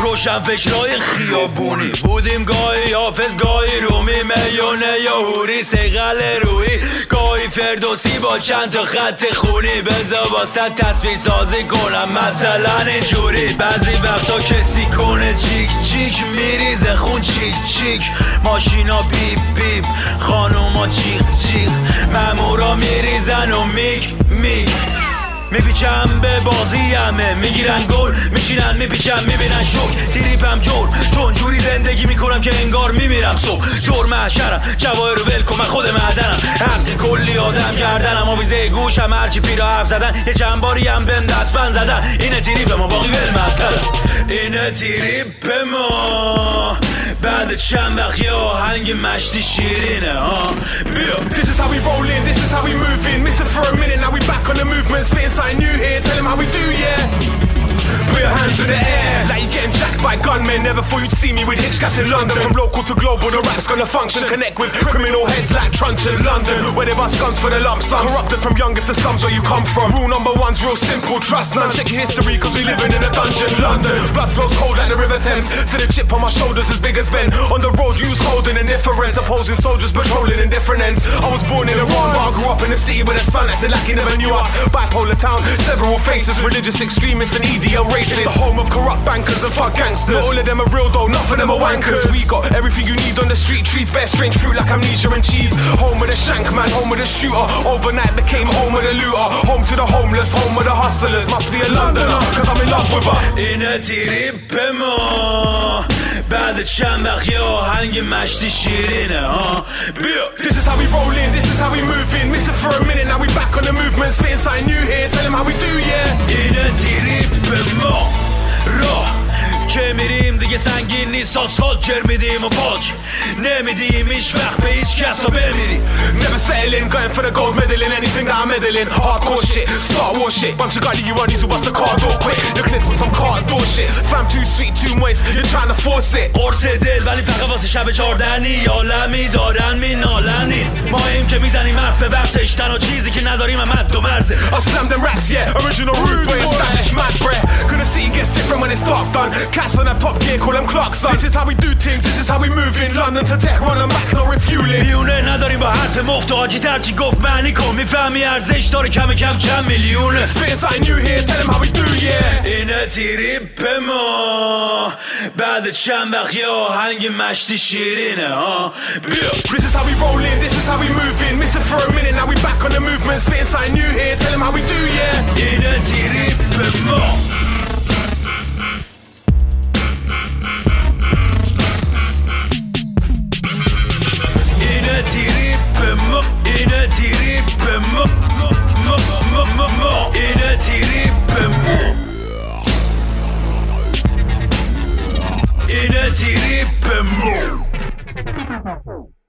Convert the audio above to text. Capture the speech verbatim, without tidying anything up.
روشن فکرای خیابونی بودیم، گاهی حافظ گاهی رومی، میونه یا هوری سیغل روی، گاهی فردوسی با چند تا خط خونی. بذار واسه تصویر سازی کنم مثلا اینجوری، بعضی وقتا کسی کنه چیک چیک میریزه خون چیک چیک، ماشینا بیپ بیپ، خانوما جیغ جیغ، مامورا میریزن و میگ میگ. میپیچم به بازی همه میگیرن گل، میشینن میپیچم میبینن شک، تریپم جور چون جوری زندگی میکنم که انگار میمیرم صبح. جور محشرم جواهر رو ول کن من خود معدنم، حقی کلی آدم گردنم، آویزه گوشم هرچی پیرا حرف زدن، یه چند باری هم بهم دستبند زدن. اینه تریپ ما باقی ول معطلم، اینه تریپ ما بعد چند وقت یه آهنگ مشتی شیرینه ها. بیا This is how we roll in, this is how we move in. Missing for a minute, now we back on the movement. Spitting something new here, tell them how we do, yeah. Put your hands in the air, like you're getting jacked by gunmen. Never thought you'd see me with hitch gas in London. From local to global, the rap's gonna function. Connect with criminal heads like truncheons. London, where they bust guns for the lump sum. Corrupted from young if the slums where you come from. Rule number one's real simple, trust none. Check your history cause we living in a dungeon. London, blood flows cold like the River Thames. See the chip on my shoulders as big as Ben. On the road you was holding indifferent, opposing soldiers patrolling in different ends. I was born in Iran but I grew up in the city where the sun acted like he never knew us. Bipolar town, several faces, religious extremists and E D L racists. It's the home of corrupt bankers and fuck gangsters. Not all of them are real though, none of them are wankers. We got everything you need on the street trees, bare strange fruit like amnesia and cheese. Home of the shank man, home of the shooter. Overnight became home of the looter. Home to the homeless, home of the hustlers. Must be a Londoner, cause I'm in love with her. اینه تریپ ما بعد چند وقت یه آهنگ مشتی شیرینه ها. بیا This is how we roll in, this is how we move in. Missing for a minute, now we back on the movement. Spitting something new here, tell them how we do, yeah. اینه تریپ ما راه که میریم دیگه سنگین نیست، آسفالت جر میدیم و پاک نمیدیم هیچ وقت به هیچ کس تا بمیریم. Never settling, going for the gold medal in anything that I'm meddling. Hardcore shit, Star Wars shit. Bunch of gully runnies who bust the car door quick. The clips on some car door shit. Fam too sweet, too moist, you're trying to force it. قرص دل ولی فقط واسه شب چاردنی، عالمی دارن مینالنین، ما ایم که میزنیم حرف به وقتش، تنها چیزی که نداریم هم حد و مرزه. I slam them raps, yeah, original rude way, stylish mad breath. Cause the city gets different when it's dark done. Cats on that top gear, call them clocks, son. This is how we do things, this is how we move in London to Tehran and back, no refueling. میونه نداریم با حرف مفت و حاجی ترچی گفت معنی کن، میفهمی ارزش داره کم کم چند میلیونه. Spitting something new here, tell them how we do, yeah. اینه تریپ ما بعد چند وقت یه آهنگ مشتی شیرینه ها. بیا This is how we roll in, this is how we move in. Missing for a minute, now we back on the movement. Spitting something new here, tell them how we do, yeah. اینه تریپ ما. اینه تریپ ما، اینه تریپ ما، ما ما ما ما، اینه تریپ ما، اینه تریپ ما.